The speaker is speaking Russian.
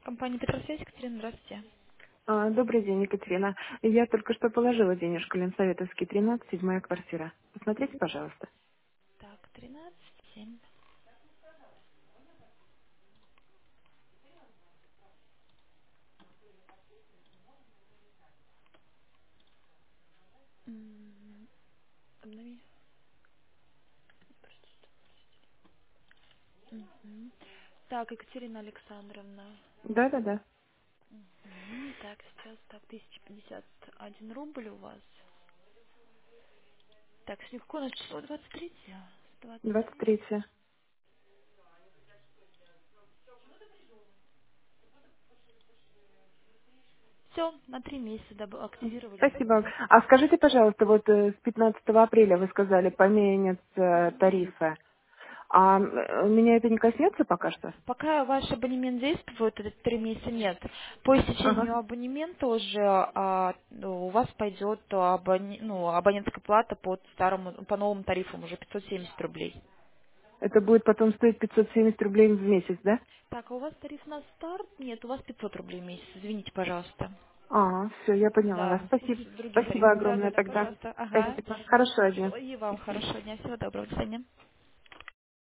Компания Петросвязь, Екатерина, здравствуйте. Добрый день, Екатерина. Я только что положила денежку Ленсоветовский, 13, седьмая квартира. Посмотрите, пожалуйста. Так, 13, 7. Обнови. Мгм. Так, Екатерина Александровна. Да-да-да. Так, сейчас, так, 1051 рубль у вас. Так, сегодня какое у нас число? 23? 27. 23. Все, на 3 месяца активировали. Спасибо. А скажите, пожалуйста, вот с 15 апреля вы сказали, поменятся тарифы. Меня это не коснется пока что? Пока ваш абонемент действует, это 3 месяца нет. По Ага. истечению абонемента уже ну, у вас пойдет абонентская плата по новым тарифам уже 570 рублей. Это будет потом стоить 570 рублей в месяц, да? Так, а у вас тариф на старт? Нет, у вас 500 рублей в месяц. Извините, пожалуйста. Все, я поняла вас. Да, Спасибо. с другим Спасибо тарифом. Да, да, огромное да, тогда. пожалуйста. Ага. Спасибо. Хорошего дня. Все, и вам хорошего дня. Всего доброго. До свидания.